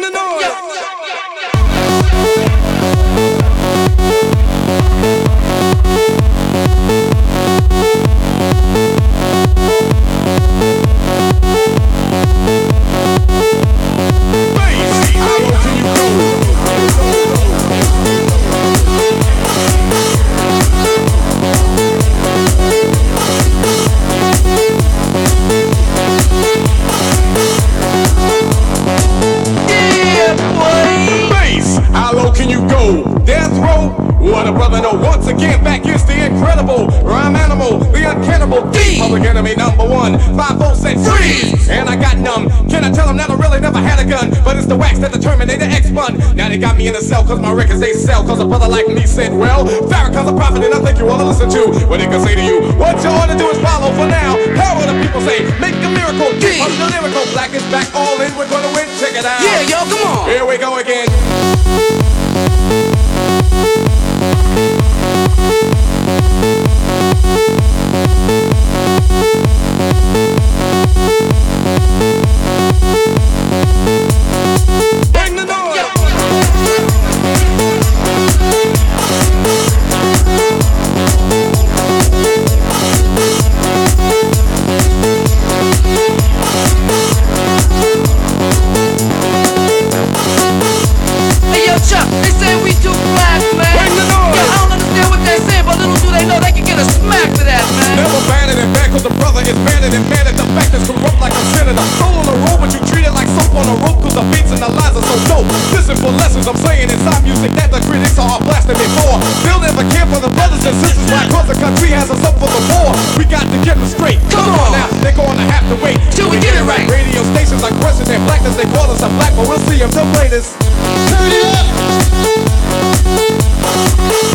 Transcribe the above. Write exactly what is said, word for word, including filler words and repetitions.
the noise. What a brother, no, once again, back is the incredible rhyme animal, the uncannibal D. Public enemy number one, five oh said freeze, and I got numb. Can I tell them that I really never had a gun, but it's the wax that the Terminator X spun. Now they got me in a cell cause my records they sell, cause a brother like me said, well, Farrakhan's a prophet and I think you wanna listen to what they can say to you. What you ought to do is follow for now. How will the people say, make a miracle, D. Of the lyrical, black is back, all in, we're gonna win, check it out. Yeah, yo, come on. Here we go again. I'm saying inside music that the critics are blasting me for. They'll never care for the brothers and sisters, why? Cause the country has us up for the war. We got to get them straight. Come on now, they're gonna have to wait till we get it right. Radio stations are questioning their blackness, they call us a black, but we'll see them till play this. Turn it up.